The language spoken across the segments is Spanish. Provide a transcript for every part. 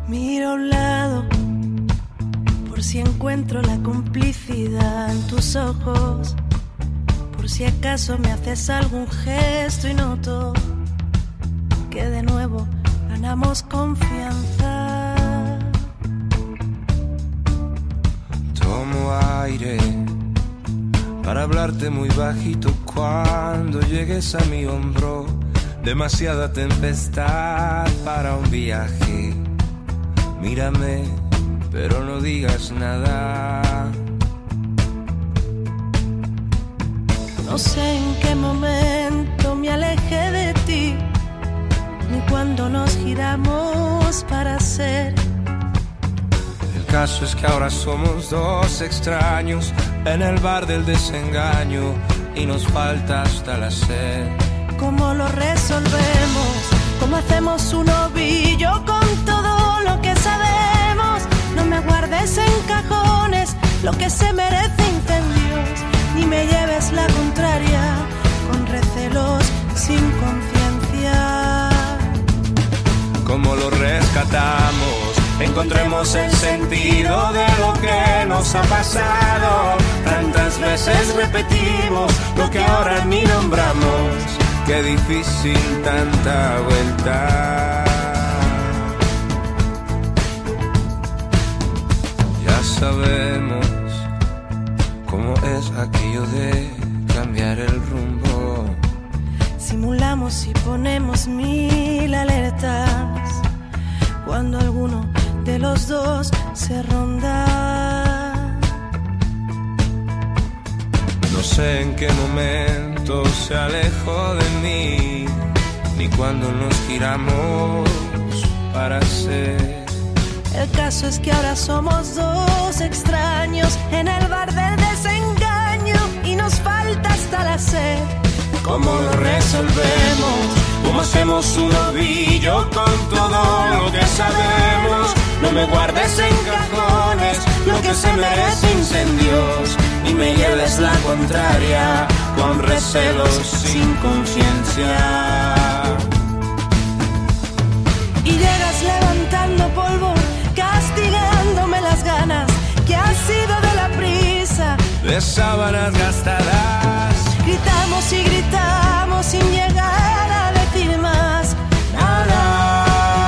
Miro a un lado por si encuentro la complicidad en tus ojos, por si acaso me haces algún gesto y noto que de nuevo ganamos confianza. Tomo aire para hablarte muy bajito cuando llegues a mi hombro. Demasiada tempestad para un viaje. Mírame, pero no digas nada. No sé en qué momento me alejé de ti, ni cuando nos giramos para ser. El caso es que ahora somos dos extraños en el bar del desengaño y nos falta hasta la sed. ¿Cómo lo resolvemos? ¿Cómo hacemos un ovillo con todo lo que sabemos? No me guardes en cajones lo que se merece incendios, ni me lleves la contraria con recelos sin conciencia. ¿Cómo lo rescatamos? Encontremos el sentido de lo que nos ha pasado. Tantas veces repetimos lo que ahora ni nombramos. Qué difícil tanta vuelta. Ya sabemos cómo es aquello de cambiar el rumbo. Simulamos y ponemos 1000 alertas cuando alguno de los dos se ronda. No sé en qué momento se alejó de mí, ni cuando nos giramos para ser. El caso es que ahora somos dos extraños en el bar del desengaño y nos falta hasta la sed. ¿Cómo lo resolvemos? ¿Cómo hacemos un ovillo con todo lo que sabemos? No me guardes en cajones lo que se merece incendios, ni me lleves la contraria con recelos sin conciencia. Y llegas levantando polvo, castigándome las ganas que han sido de la prisa, de sábanas gastadas. Gritamos y gritamos sin llegar a decir más nada.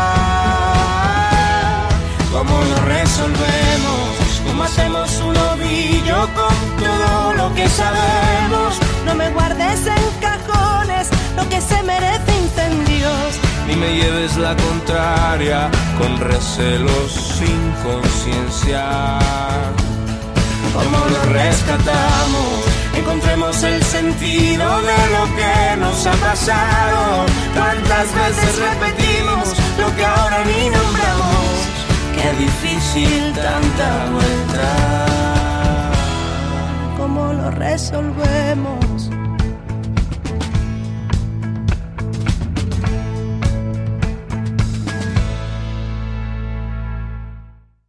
¿Cómo lo resolvemos? ¿Cómo hacemos un ovillo con todo lo que sabemos? No me guardes en cajones lo que se merece incendios, ni me lleves la contraria con recelos sin conciencia. ¿Cómo lo rescatamos? Encontremos el sentido de lo que nos ha pasado. Tantas veces repetimos lo que ahora ni nombramos. Qué difícil tanta vuelta. ¿cómo lo resolvemos?